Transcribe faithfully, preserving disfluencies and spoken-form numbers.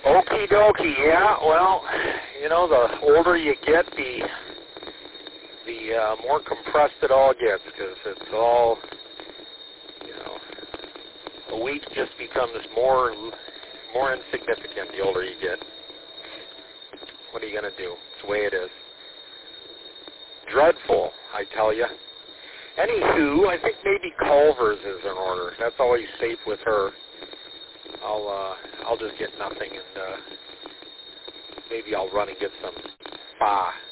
Okie dokie, yeah. Well, you know, the older you get, the the uh, more compressed it all gets, because it's all, you know, a week just becomes more more insignificant the older you get. What are you going to do? It's the way it is. Dreadful, I tell you. Anywho, I think maybe Culver's is in order. That's always safe with her. I'll uh, I'll just get nothing, and uh, maybe I'll run and get some pho.